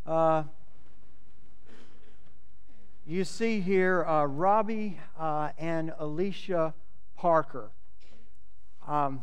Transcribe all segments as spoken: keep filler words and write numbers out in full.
Uh, you see here uh, Robbie uh, and Alicia Parker. Um,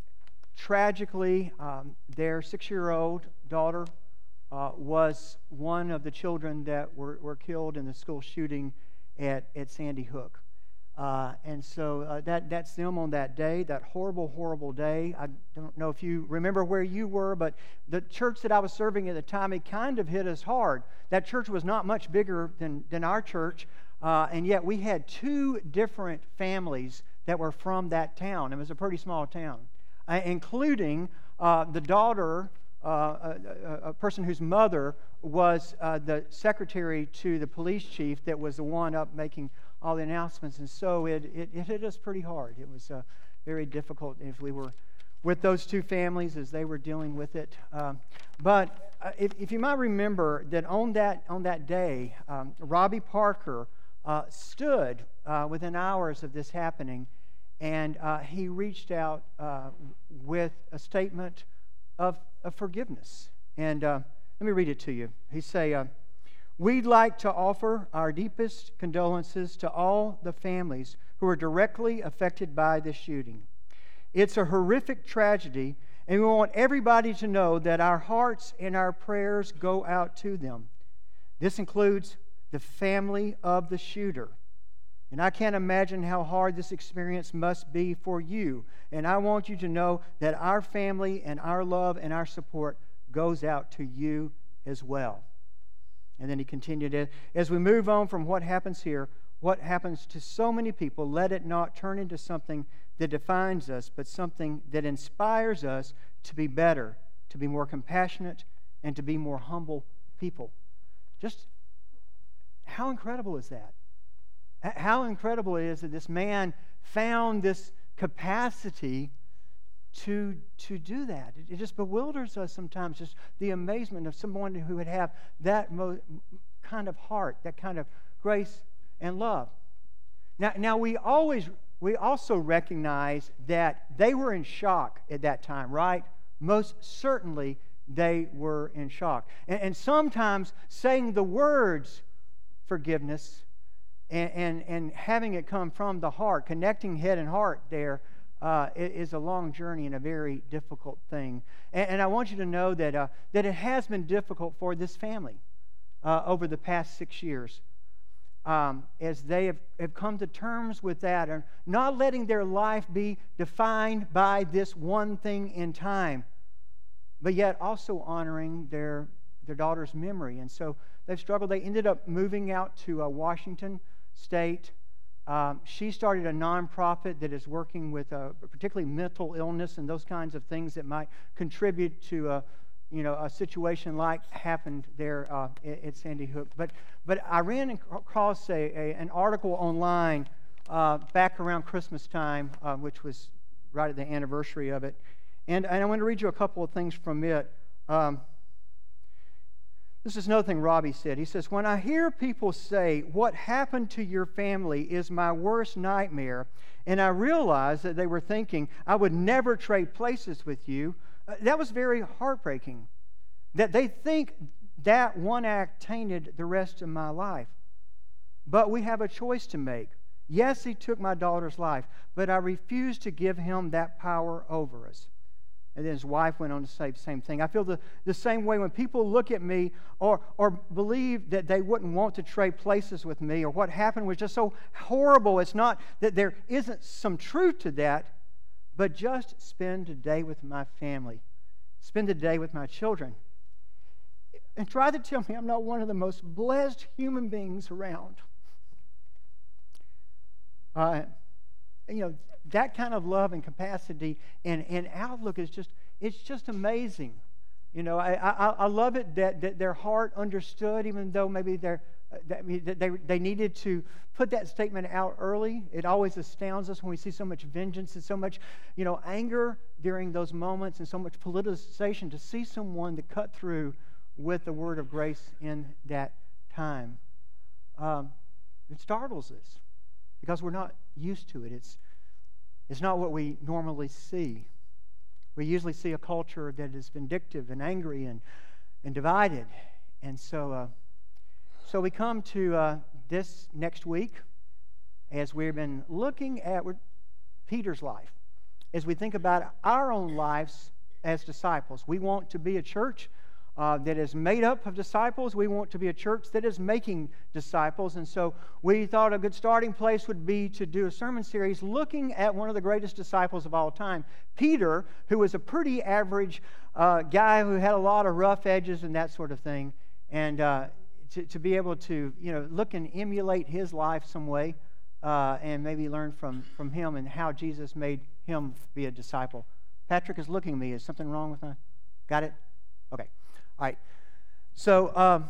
tragically, um, their six-year-old daughter uh, was one of the children that were, were killed in the school shooting at, at Sandy Hook. Uh, and so uh, that that's them on that day, that horrible, horrible day. I don't know if you remember where you were, but the church that I was serving at the time, it kind of hit us hard. That church was not much bigger than, than our church, uh, and yet we had two different families that were from that town. It was a pretty small town, uh, including uh, the daughter, uh, a, a person whose mother was uh, the secretary to the police chief that was the one up making all the announcements, and so it, it, it hit us pretty hard. It was uh, very difficult if we were with those two families as they were dealing with it. Um, but uh, if, if you might remember that on that on that day, um, Robbie Parker uh, stood uh, within hours of this happening, and uh, he reached out uh, with a statement of, of forgiveness. And uh, let me read it to you. He say. Uh, We'd like to offer our deepest condolences to all the families who are directly affected by this shooting. It's a horrific tragedy, and we want everybody to know that our hearts and our prayers go out to them. This includes the family of the shooter. And I can't imagine how hard this experience must be for you. And I want you to know that our family and our love and our support goes out to you as well. And then he continued, as we move on from what happens here, what happens to so many people, let it not turn into something that defines us, but something that inspires us to be better, to be more compassionate, and to be more humble people. Just how incredible is that? How incredible it is that this man found this capacity to to do that. It, it just bewilders us sometimes, just the amazement of someone who would have that mo- kind of heart, that kind of grace and love. Now, now we always we also recognize that they were in shock at that time, right? Most certainly they were in shock. And, and sometimes saying the words forgiveness and, and, and having it come from the heart, connecting head and heart there, Uh, it is a long journey and a very difficult thing. And, and I want you to know that, uh, that it has been difficult for this family uh, over the past six years um, as they have, have come to terms with that and not letting their life be defined by this one thing in time, but yet also honoring their, their daughter's memory. And so they've struggled. They ended up moving out to uh, Washington State. Um, she started a nonprofit that is working with uh, particularly mental illness and those kinds of things that might contribute to a, you know, a situation like happened there uh, at, at Sandy Hook. But but I ran across a, a, an article online uh, back around Christmas time, uh, which was right at the anniversary of it, and, and I want to read you a couple of things from it. Um, This is another thing Robbie said. He says, when I hear people say, what happened to your family is my worst nightmare, and I realize that they were thinking, I would never trade places with you, uh, that was very heartbreaking. That they think that one act tainted the rest of my life. But we have a choice to make. Yes, he took my daughter's life, but I refuse to give him that power over us. And then his wife went on to say the same thing. I feel the, the same way when people look at me or, or believe that they wouldn't want to trade places with me or what happened was just so horrible. It's not that there isn't some truth to that, but just spend a day with my family. Spend a day with my children. And try to tell me I'm not one of the most blessed human beings around. Uh, you know, that kind of love and capacity and, and outlook is just, it's just amazing. You know, I, I, I love it that, that their heart understood, even though maybe they're, that they, they needed to put that statement out early. It always astounds us when we see so much vengeance and so much, you know, anger during those moments and so much politicization, to see someone to cut through with the word of grace in that time. Um, it startles us because we're not used to it. It's It's not what we normally see. We usually see a culture that is vindictive and angry and, and divided. and so, uh, so we come to uh, this next week as we've been looking at Peter's life. As we think about our own lives as disciples, we want to be a church uh, that is made up of disciples. We want to be a church that is making disciples. And so we thought a good starting place would be to do a sermon series looking at one of the greatest disciples of all time, Peter, who was a pretty average uh, guy who had a lot of rough edges and that sort of thing. And uh, to, to be able to, you know, look and emulate his life some way uh, and maybe learn from, from him and how Jesus made him be a disciple. Patrick is looking at me. Is something wrong with my... Got it? Okay. All right. So, um,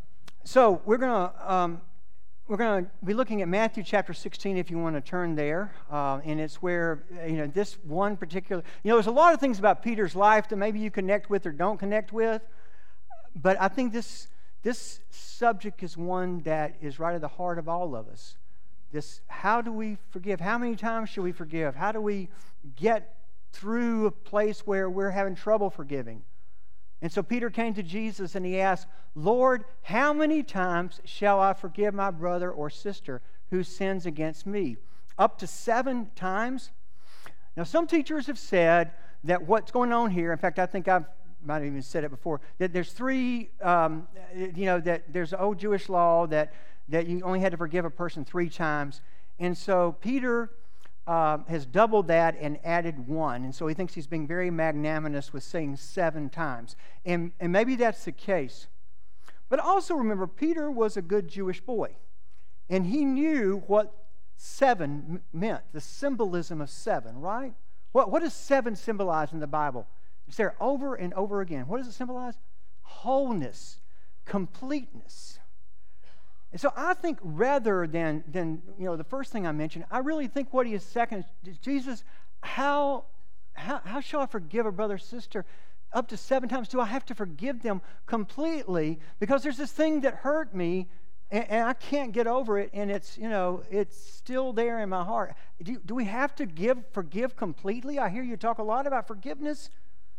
so we're gonna um, we're gonna be looking at Matthew chapter sixteen. If you want to turn there, uh, and it's where you know this one particular. You know, there's a lot of things about Peter's life that maybe you connect with or don't connect with, but I think this this subject is one that is right at the heart of all of us. This: how do we forgive? How many times should we forgive? How do we get through a place where we're having trouble forgiving? And so Peter came to Jesus and he asked, Lord, how many times shall I forgive my brother or sister who sins against me? Up to seven times? Now, some teachers have said that what's going on here, in fact, I think I've might have even said it before, that there's three, um, you know, that there's an old Jewish law that, that you only had to forgive a person three times. And so Peter Uh, has doubled that and added one. And so he thinks he's being very magnanimous with saying seven times. And, and maybe that's the case. But also remember, Peter was a good Jewish boy. And he knew what seven m- meant, the symbolism of seven, right? What, what does seven symbolize in the Bible? It's there over and over again. What does it symbolize? Wholeness, completeness. And so I think rather than, than you know, the first thing I mentioned, I really think what he is second is, Jesus, how, how, how shall I forgive a brother or sister up to seven times? Do I have to forgive them completely? Because there's this thing that hurt me, and, and I can't get over it, and it's, you know, it's still there in my heart. Do, do we have to give forgive completely? I hear you talk a lot about forgiveness.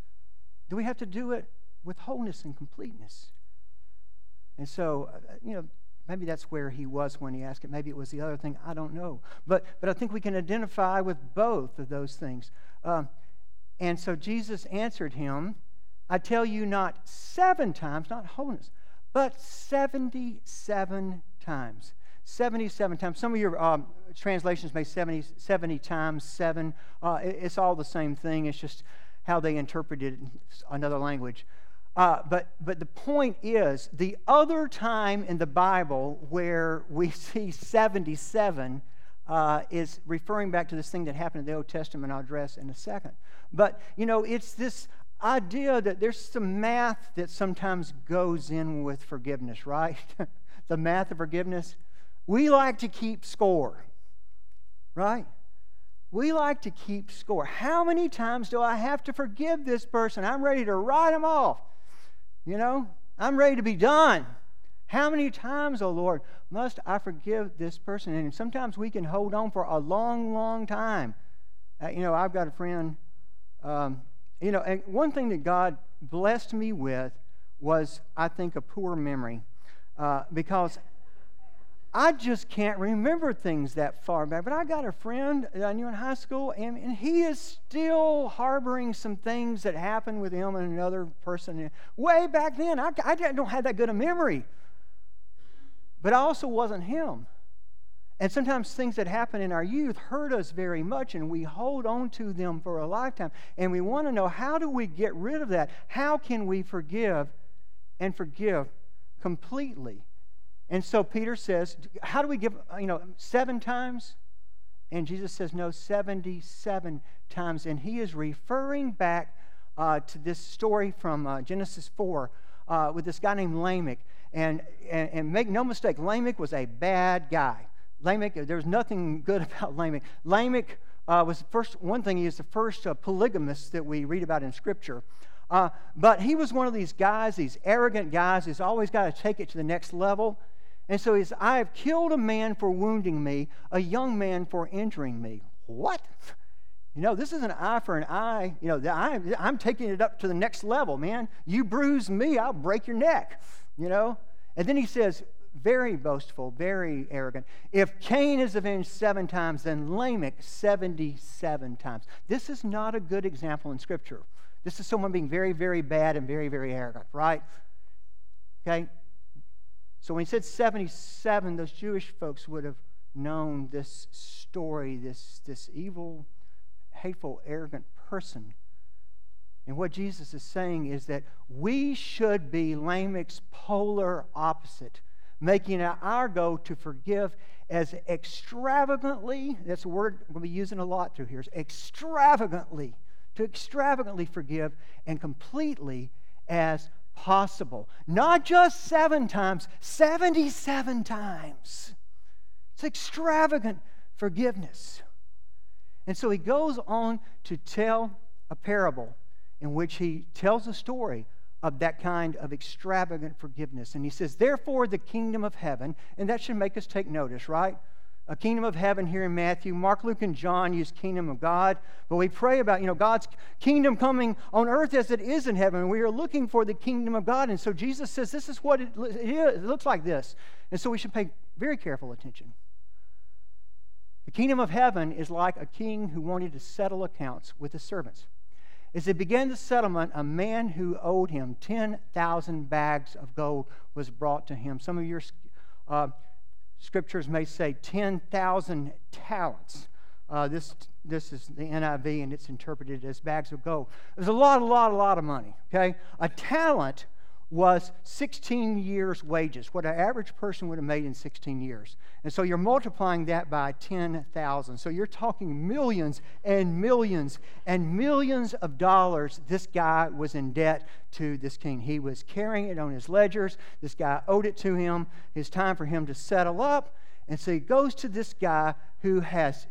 Do we have to do it with wholeness and completeness? And so, you know, maybe that's where he was when he asked it. Maybe it was the other thing. I don't know. But but I think we can identify with both of those things. Um, and so Jesus answered him, I tell you not seven times, not wholeness, but seventy-seven times. seventy-seven times. Some of your um, translations may seventy, seventy times seven. Uh, it, it's all the same thing. It's just how they interpret it in another language. Uh, but but the point is, the other time in the Bible where we see seventy-seven uh, is referring back to this thing that happened in the Old Testament I'll address in a second. But, you know, it's this idea that there's some math that sometimes goes in with forgiveness, right? The math of forgiveness. We like to keep score, right? We like to keep score. How many times do I have to forgive this person? I'm ready to write them off. You know, I'm ready to be done. How many times, oh Lord, must I forgive this person? And sometimes we can hold on for a long, long time. Uh, you know, I've got a friend, um, you know, and one thing that God blessed me with was, I think, a poor memory. Uh, because I just can't remember things that far back. But I got a friend that I knew in high school, and, and he is still harboring some things that happened with him and another person way back then. I, I don't have that good a memory. But I also wasn't him. And sometimes things that happen in our youth hurt us very much, and we hold on to them for a lifetime. And we want to know, how do we get rid of that? How can we forgive and forgive completely? And so Peter says, how do we give, you know, seven times? And Jesus says, no, seventy-seven times. And he is referring back uh, to this story from uh, Genesis four uh, with this guy named Lamech. And, and, and make no mistake, Lamech was a bad guy. Lamech, there's nothing good about Lamech. Lamech uh, was the first, one thing, he is the first uh, polygamist that we read about in Scripture. Uh, but he was one of these guys, these arrogant guys, who's always got to take it to the next level. And so he's, I have killed a man for wounding me, a young man for injuring me. What? You know, this is an eye for an eye. You know, I, I'm taking it up to the next level, man. You bruise me, I'll break your neck. you know? And then he says, very boastful, very arrogant, if Cain is avenged seven times, then Lamech seventy-seven times. This is not a good example in Scripture. This is someone being very, very bad and very, very arrogant, right? Okay? So when he said seventy-seven, those Jewish folks would have known this story, this, this evil, hateful, arrogant person. And what Jesus is saying is that we should be Lamech's polar opposite, making it our goal to forgive as extravagantly, that's a word we'll be using a lot through here, is extravagantly, to extravagantly forgive and completely as possible. Not just seven times, seventy-seven times. It's extravagant forgiveness. And so he goes on to tell a parable in which he tells a story of that kind of extravagant forgiveness. And he says, therefore the kingdom of heaven, and that should make us take notice, right? A kingdom of heaven here in Matthew. Mark, Luke, and John use kingdom of God. But we pray about, you know, God's kingdom coming on earth as it is in heaven. We are looking for the kingdom of God. And so Jesus says this is what it is. It looks like this. And so we should pay very careful attention. The kingdom of heaven is like a king who wanted to settle accounts with his servants. As he began the settlement, a man who owed him ten thousand bags of gold was brought to him. Some of your uh, scriptures may say ten thousand talents. Uh, this, this is the N I V, and it's interpreted as bags of gold. There's a lot, a lot, a lot of money, okay? A talent was sixteen years' wages, what an average person would have made in sixteen years. And so you're multiplying that by ten thousand. So you're talking millions and millions and millions of dollars this guy was in debt to this king. He was carrying it on his ledgers. This guy owed it to him. It's time for him to settle up. And so he goes to this guy who has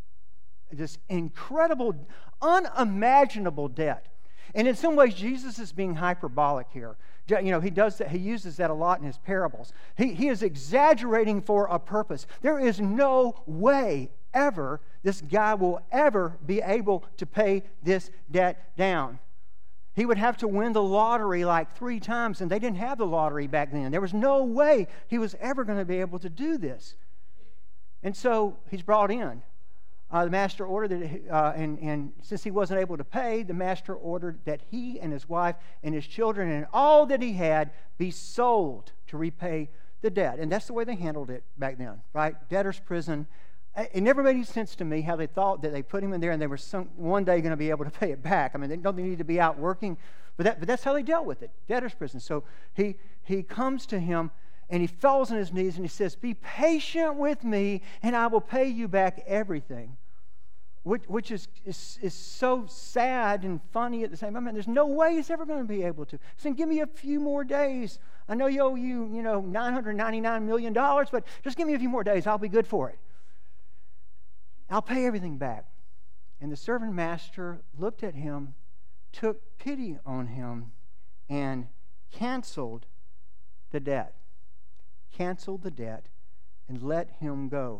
this incredible, unimaginable debt. And in some ways, Jesus is being hyperbolic here. You know, he does that. He uses that a lot in his parables. He, he is exaggerating for a purpose. There is no way ever this guy will ever be able to pay this debt down. He would have to win the lottery like three times, and they didn't have the lottery back then. There was no way he was ever going to be able to do this. And so he's brought in. Uh, the master ordered that, uh, and, and since he wasn't able to pay, the master ordered that he and his wife and his children and all that he had be sold to repay the debt. And that's the way they handled it back then, right? Debtor's prison. It never made any sense to me how they thought that they put him in there and they were some, one day going to be able to pay it back. I mean, they don't need to be out working, but, that, but that's how they dealt with it, debtor's prison. So he, he comes to him and he falls on his knees and he says, be patient with me and I will pay you back everything. Which, which is, is, is so sad and funny at the same time. I mean, there's no way he's ever going to be able to. He said, give me a few more days. I know you owe you, you know, nine hundred ninety-nine million dollars, but just give me a few more days. I'll be good for it. I'll pay everything back. And the servant master looked at him, took pity on him, and canceled the debt. Canceled the debt and let him go.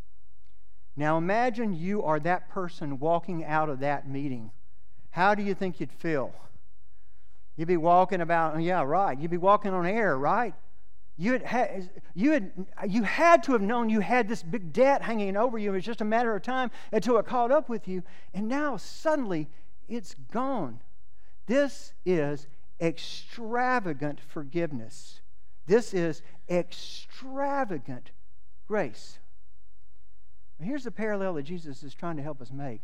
Now imagine you are that person walking out of that meeting. How do you think you'd feel? You'd be walking about, yeah, right. You'd be walking on air, right? You had, you had, you had to have known you had this big debt hanging over you. It was just a matter of time until it caught up with you. And now suddenly it's gone. This is extravagant forgiveness. This is extravagant grace. Here's the parallel that Jesus is trying to help us make.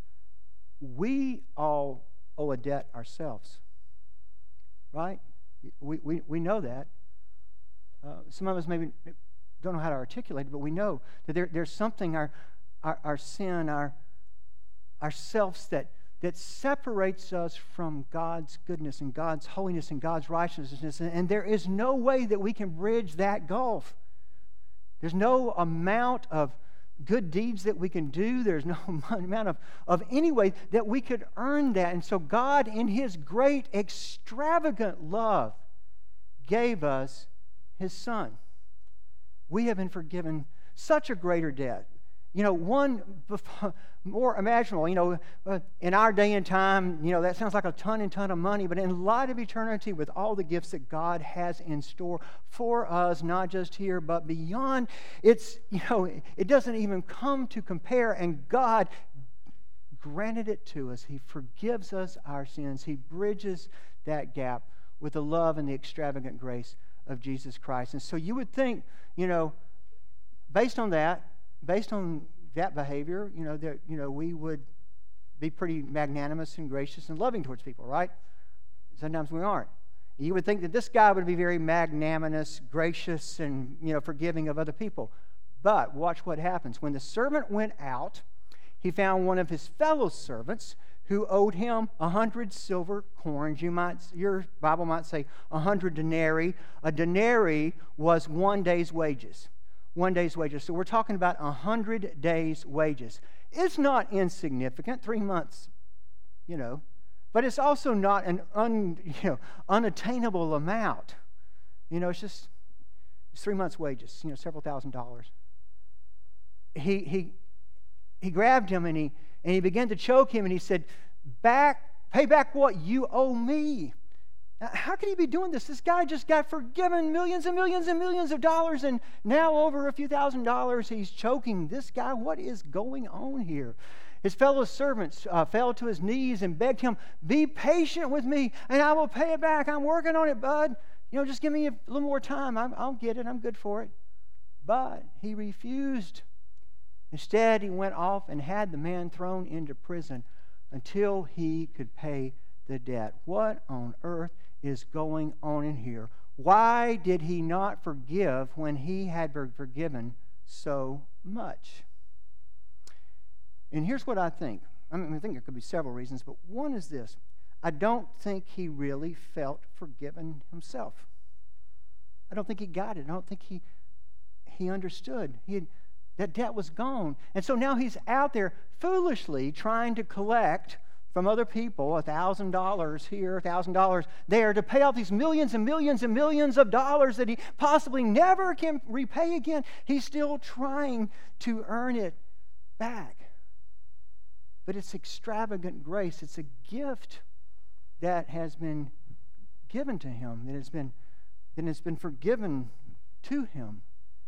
We all owe a debt ourselves, right? We, we, we know that. Uh, some of us maybe don't know how to articulate it, but we know that there, there's something, our, our, our sin, our, ourselves that, that separates us from God's goodness and God's holiness and God's righteousness, and, and there is no way that we can bridge that gulf. There's no amount of good deeds that we can do. There's no amount of, of any way that we could earn that. And so God, in His great, extravagant love, gave us His Son. We have been forgiven such a greater debt. You know, one more imaginable, you know, uh, in our day and time, you know, that sounds like a ton and ton of money, but in light of eternity, with all the gifts that God has in store for us, not just here, but beyond, it's, you know, it doesn't even come to compare, and God granted it to us. He forgives us our sins. He bridges that gap with the love and the extravagant grace of Jesus Christ. And so you would think, you know, based on that, based on that behavior, you know, that, you know, we would be pretty magnanimous and gracious and loving towards people, right? Sometimes we aren't. You would think that this guy would be very magnanimous, gracious, and, you know, forgiving of other people. But watch what happens. When the servant went out, he found one of his fellow servants who owed him a hundred silver coins. You might, your Bible might say a hundred denarii. A denarii was one day's wages. One day's wages. So we're talking about a hundred days' wages. It's not insignificant, three months, you know, but it's also not an un, you know, unattainable amount. You know, it's just it's three months' wages, you know, several thousand dollars. He he he grabbed him and he and he began to choke him and he said, "Back, pay back what you owe me." Now, how could he be doing this? This guy just got forgiven millions and millions and millions of dollars, and now over a few thousand dollars, he's choking this guy. What is going on here? His fellow servants uh, fell to his knees and begged him, "Be patient with me, and I will pay it back. I'm working on it, bud. You know, just give me a little more time. I'm, I'll get it. I'm good for it." But he refused. Instead, he went off and had the man thrown into prison until he could pay the debt. What on earth is going on in here? Why did he not forgive when he had been forgiven so much? And here's what I think. I mean, I think there could be several reasons, but one is this. I don't think he really felt forgiven himself. I don't think he got it. I don't think he he understood. He had, that debt was gone. And so now he's out there foolishly trying to collect from other people a thousand dollars here, a thousand dollars there, to pay off these millions and millions and millions of dollars that he possibly never can repay again. He's still trying to earn it back. But it's extravagant grace. It's a gift that has been given to him, that has been, that has been forgiven to him.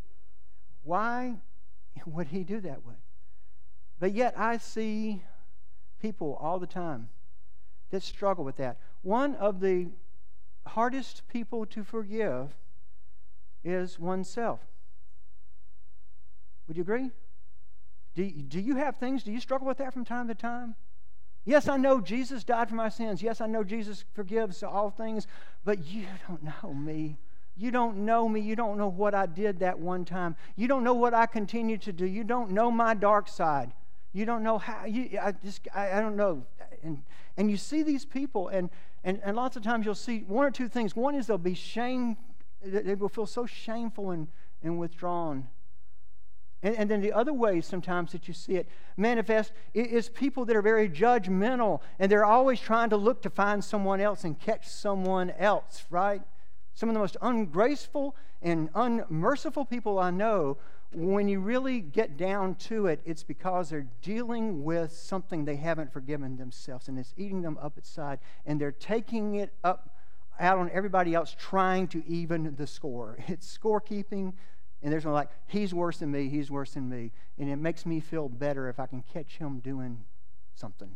Why would he do that way? But yet I see people all the time that struggle with that. One of the hardest people to forgive is oneself. Would you agree? Do, do you have things, do you struggle with that from time to time? Yes, I know Jesus died for my sins. Yes, I know Jesus forgives all things, but you don't know me. You don't know me. You don't know what I did that one time. You don't know what I continue to do. You don't know my dark side. You don't know how, you, I just, I, I don't know. And and you see these people, and, and, and lots of times you'll see one or two things. One is they'll be shame, they will feel so shameful and, and withdrawn. And, and then the other way sometimes that you see it manifest is people that are very judgmental, and they're always trying to look to find someone else and catch someone else, right? Some of the most ungraceful and unmerciful people I know, when you really get down to it, it's because they're dealing with something they haven't forgiven themselves, and it's eating them up inside, and they're taking it up out on everybody else, trying to even the score. It's scorekeeping, and there's no like, he's worse than me, he's worse than me, and it makes me feel better if I can catch him doing something.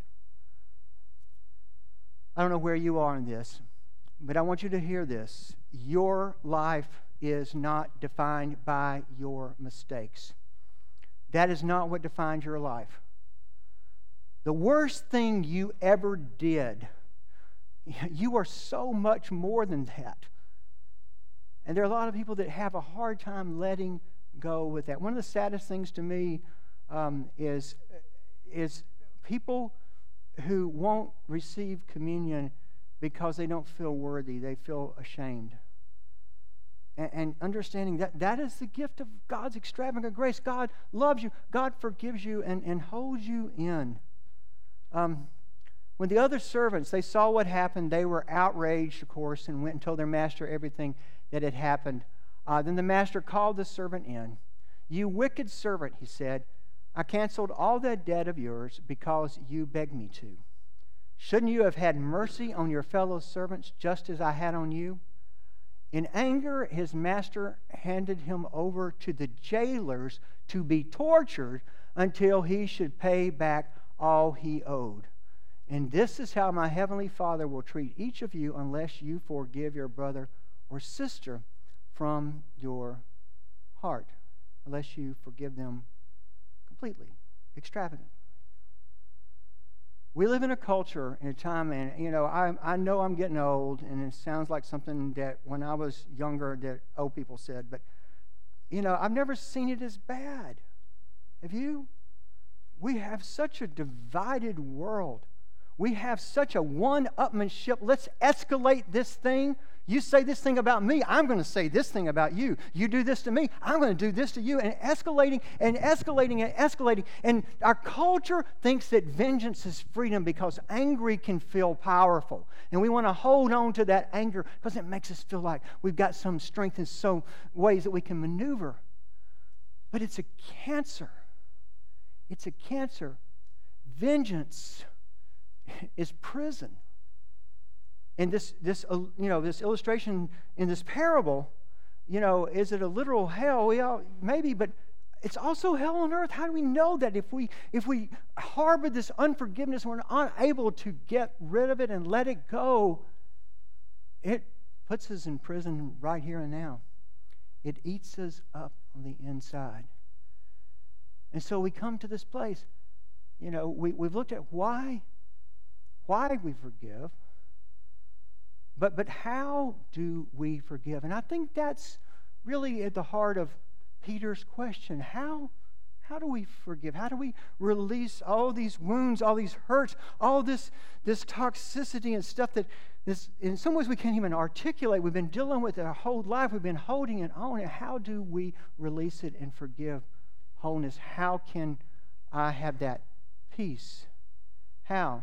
I don't know where you are in this, but I want you to hear this. Your life is not defined by your mistakes. That is not what defines your life. The worst thing you ever did, you are so much more than that. And there are a lot of people that have a hard time letting go with that. One of the saddest things to me um, is, is people who won't receive communion because they don't feel worthy. They feel ashamed. And, and understanding that that is the gift of God's extravagant grace. God loves you. God forgives you and, and holds you in. Um, when the other servants, they saw what happened, they were outraged, of course, and went and told their master everything that had happened. Uh, then the master called the servant in. "You wicked servant," he said, I canceled all that debt of yours because you begged me to. Shouldn't you have had mercy on your fellow servants just as I had on you?" In anger, his master handed him over to the jailers to be tortured until he should pay back all he owed. And this is how my heavenly Father will treat each of you unless you forgive your brother or sister from your heart, unless you forgive them completely, extravagantly. We live in a culture in a time, and you know, I, I know I'm getting old, and it sounds like something that when I was younger that old people said, but you know, I've never seen it as bad. Have you? We have such a divided world. We have such a one-upmanship. Let's escalate this thing. You say this thing about me, I'm going to say this thing about you. You do this to me, I'm going to do this to you. And escalating and escalating and escalating. And our culture thinks that vengeance is freedom because angry can feel powerful. And we want to hold on to that anger because it makes us feel like we've got some strength in some ways that we can maneuver. But it's a cancer. It's a cancer. Vengeance is prison. And this, this, uh, you know, this illustration in this parable, you know, is it a literal hell? We all, maybe, but it's also hell on earth. How do we know that if we if we harbor this unforgiveness, we're unable to get rid of it and let it go? It puts us in prison right here and now. It eats us up on the inside. And so we come to this place. You know, we, we've looked at why, why we forgive. But but how do we forgive? And I think that's really at the heart of Peter's question. How, how do we forgive? How do we release all these wounds, all these hurts, all this, this toxicity and stuff that this, in some ways we can't even articulate. We've been dealing with it our whole life. We've been holding it on. And how do we release it and forgive wholeness? How can I have that peace? How?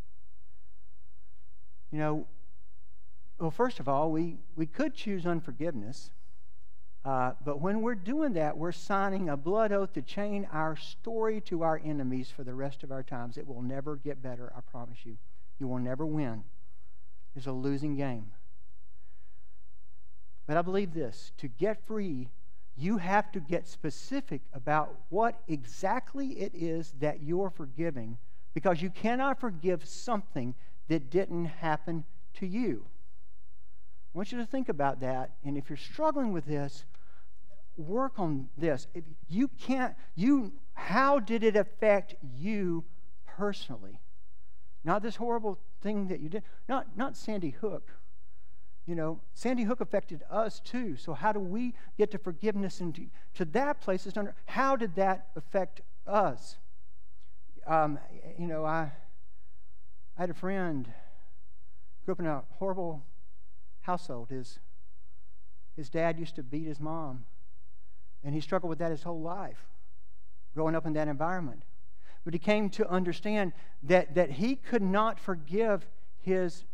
You know, well, first of all, we, we could choose unforgiveness, uh, but when we're doing that, we're signing a blood oath to chain our story to our enemies for the rest of our times. It will never get better, I promise you. You will never win. It's a losing game. But I believe this, to get free, you have to get specific about what exactly it is that you're forgiving, because you cannot forgive something that didn't happen to you. I want you to think about that, and if you're struggling with this, work on this. If you can't, you, how did it affect you personally? Not this horrible thing that you did. Not, not Sandy Hook. You know, Sandy Hook affected us too. So how do we get to forgiveness and to, to that place? Is under, how did that affect us? Um, you know, I, I had a friend, grew up in a horrible household. His, his dad used to beat his mom, and he struggled with that his whole life, growing up in that environment. But he came to understand that, that he could not forgive his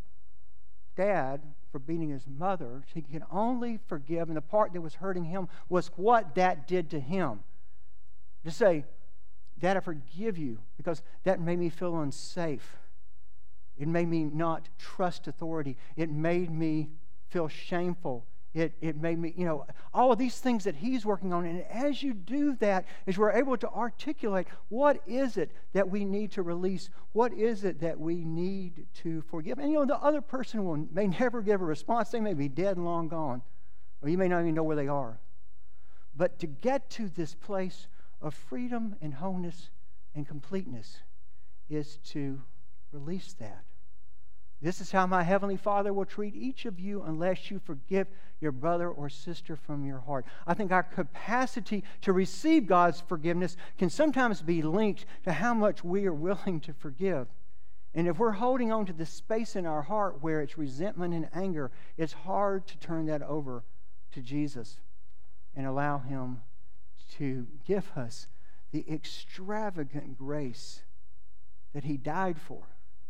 dad for beating his mother. He could only forgive, and the part that was hurting him was what that did to him. To say, Dad, I forgive you because that made me feel unsafe. It made me not trust authority. It made me feel shameful. It, it made me, you know, all of these things that he's working on. And as you do that, as we're able to articulate, what is it that we need to release? What is it that we need to forgive? And, you know, the other person will, may never give a response. They may be dead and long gone. Or you may not even know where they are. But to get to this place of freedom and wholeness and completeness is to release that. This is how my Heavenly Father will treat each of you unless you forgive your brother or sister from your heart. I think our capacity to receive God's forgiveness can sometimes be linked to how much we are willing to forgive. And if we're holding on to this space in our heart where it's resentment and anger, it's hard to turn that over to Jesus and allow Him to give us the extravagant grace that He died for,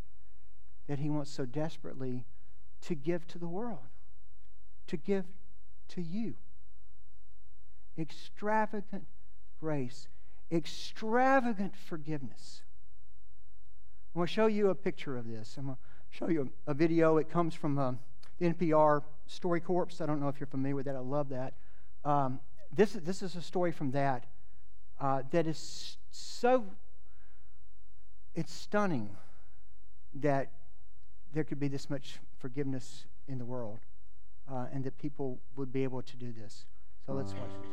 that He wants so desperately to give to the world, to give to you. Extravagant grace. extravagant forgiveness. I want to show you a picture of this. I'm going to show you a, a video. It comes from uh, the N P R Story Corps. I don't know if you're familiar with that. I love that. Um, this, this is a story from that uh, that is so, it's stunning that there could be this much forgiveness in the world uh, and that people would be able to do this. So let's watch this.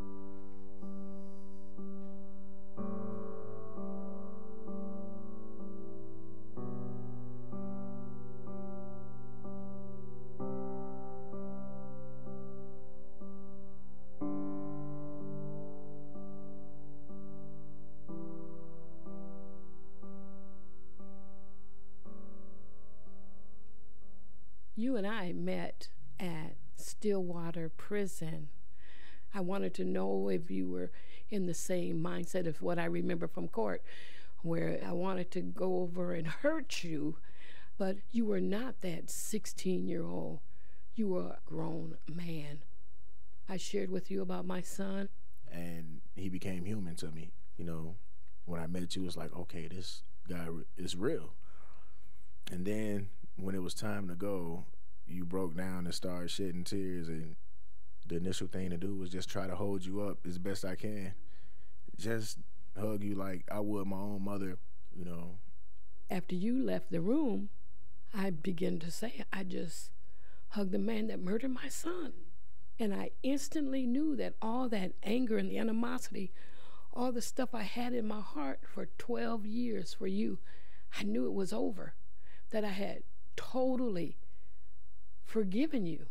You and I met at Stillwater Prison. I wanted to know if you were in the same mindset of what I remember from court, where I wanted to go over and hurt you, but you were not that sixteen-year-old. You were a grown man. I shared with you about my son. And he became human to me. You know, when I met you, it was like, okay, this guy is real. And then when it was time to go, you broke down and started shedding tears, and the initial thing to do was just try to hold you up as best I can. Just hug you like I would my own mother, you know. After you left the room, I began to say, I just hugged the man that murdered my son. And I instantly knew that all that anger and the animosity, all the stuff I had in my heart for twelve years for you, I knew it was over, that I had totally forgiven you.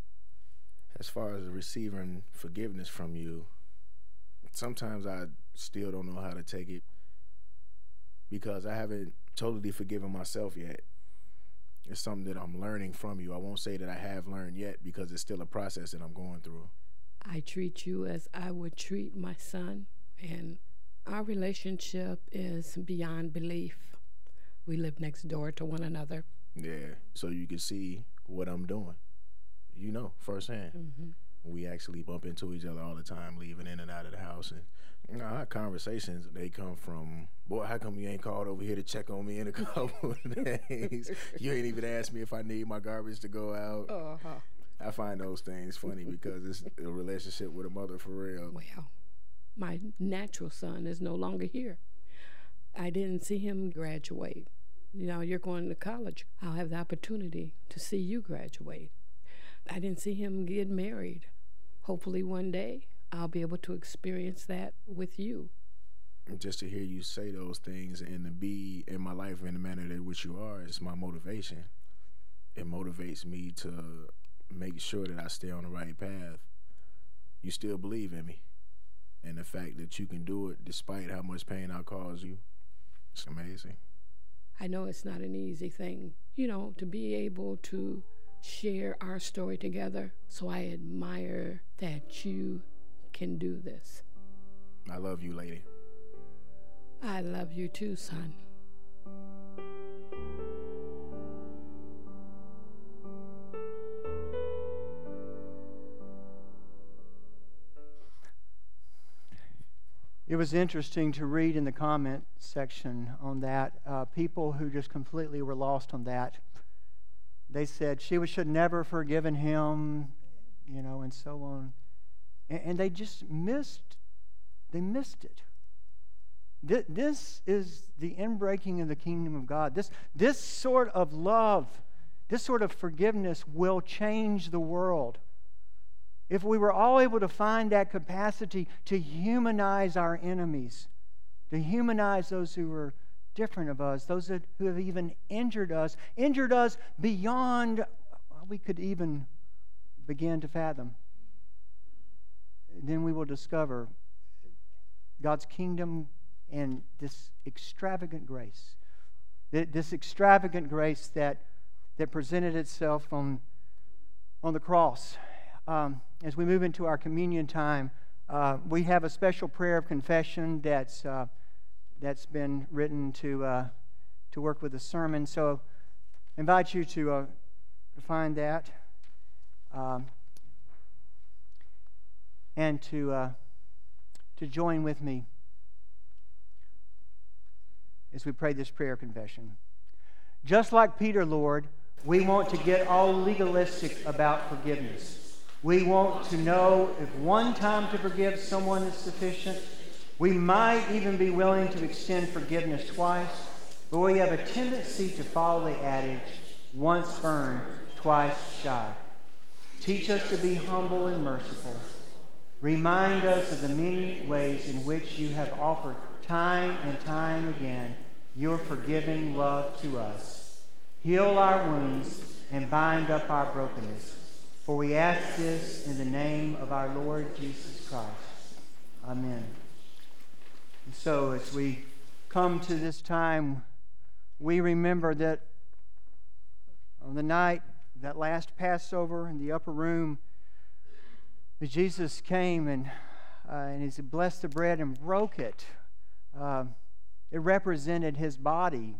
As far as receiving forgiveness from you, sometimes I still don't know how to take it because I haven't totally forgiven myself yet. It's something that I'm learning from you. I won't say that I have learned yet because it's still a process that I'm going through. I treat you as I would treat my son, and our relationship is beyond belief. We live next door to one another. Yeah, so you can see what I'm doing, you know, firsthand. Mm-hmm. We actually bump into each other all the time, leaving in and out of the house. And you know, our conversations, they come from, boy, how come you ain't called over here to check on me in a couple of days? You ain't even asked me if I need my garbage to go out. Uh-huh. I find those things funny because it's a relationship with a mother for real. Well, my natural son is no longer here. I didn't see him graduate. You know, you're going to college. I'll have the opportunity to see you graduate. I didn't see him get married. Hopefully one day I'll be able to experience that with you. Just to hear you say those things and to be in my life in the manner that which you are is my motivation. It motivates me to make sure that I stay on the right path. You still believe in me. And the fact that you can do it despite how much pain I cause you, it's amazing. I know it's not an easy thing, you know, to be able to share our story together. So I admire that you can do this. I love you, lady. I love you too, son. It was interesting to read in the comment section on that, uh, people who just completely were lost on that. They said she should never have forgiven him, you know, and so on. And, and they just missed, they missed it. Th- this is the inbreaking of the kingdom of God. This, this sort of love, this sort of forgiveness will change the world. If we were all able to find that capacity to humanize our enemies, to humanize those who are different of us, those that, who have even injured us, injured us beyond what we could even begin to fathom, then we will discover God's kingdom and this extravagant grace, this extravagant grace that, that presented itself on, on the cross. Um, as we move into our communion time, uh, we have a special prayer of confession that's uh, that's been written to uh, to work with the sermon. So, I invite you to uh, find that um, and to uh, to join with me as we pray this prayer confession. Just like Peter, Lord, we want to get all legalistic about forgiveness. We want to know if one time to forgive someone is sufficient. We might even be willing to extend forgiveness twice, but we have a tendency to follow the adage, once burned, twice shy. Teach us to be humble and merciful. Remind us of the many ways in which you have offered time and time again your forgiving love to us. Heal our wounds and bind up our brokenness. For we ask this in the name of our Lord Jesus Christ. Amen. And so as we come to this time, we remember that on the night, that last Passover in the upper room, Jesus came and, uh, and he blessed the bread and broke it. Uh, it represented his body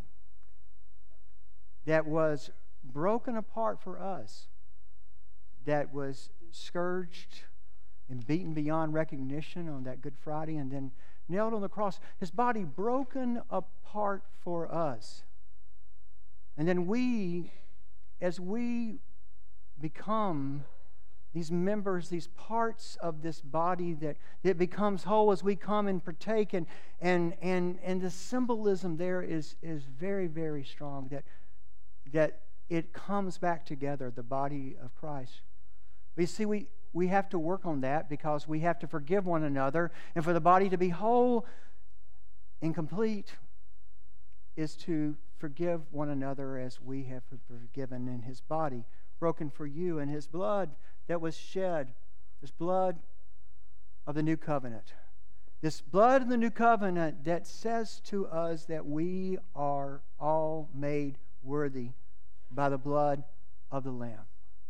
that was broken apart for us, that was scourged and beaten beyond recognition on that Good Friday, and then nailed on the cross. His body broken apart for us. And then we, as we become these members, these parts of this body that it becomes whole as we come and partake, and and and and the symbolism there is is very, very strong, that that it comes back together, the body of Christ. But you see, we we have to work on that, because we have to forgive one another, and for the body to be whole and complete is to forgive one another as we have forgiven in his body, broken for you, and his blood that was shed, this blood of the new covenant. This blood of the new covenant that says to us that we are all made worthy by the blood of the Lamb.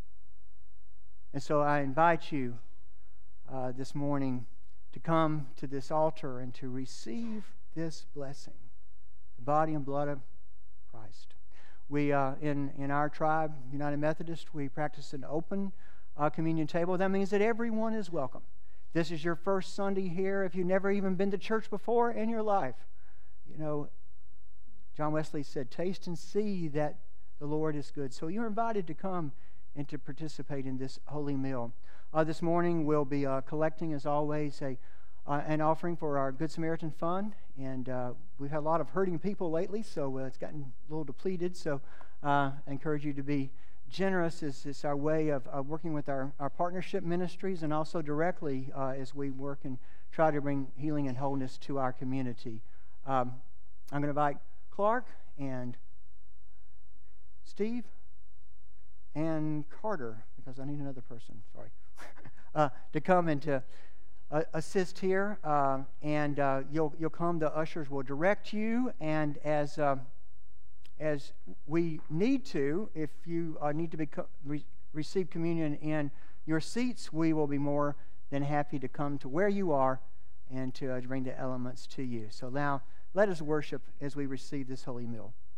And so I invite you uh, this morning to come to this altar and to receive this blessing, the body and blood of Christ. We, uh, in, in our tribe, United Methodist, we practice an open uh, communion table. That means that everyone is welcome. This is your first Sunday here. If you've never even been to church before in your life, you know, John Wesley said, taste and see that the Lord is good. So you're invited to come and to participate in this holy meal. Uh, this morning we'll be uh, collecting, as always, a uh, an offering for our Good Samaritan Fund. And uh, we've had a lot of hurting people lately, so uh, it's gotten a little depleted. So uh, I encourage you to be generous. As it's our way of uh, working with our, our partnership ministries, and also directly uh, as we work and try to bring healing and wholeness to our community. Um, I'm going to invite Clark and Steve and Carter, because I need another person, sorry, uh, to come and to uh, assist here. Uh, and uh, you'll you'll come, the ushers will direct you, and as uh, as we need to, if you uh, need to be re- receive communion in your seats, we will be more than happy to come to where you are and to uh, bring the elements to you. So now let us worship as we receive this holy meal.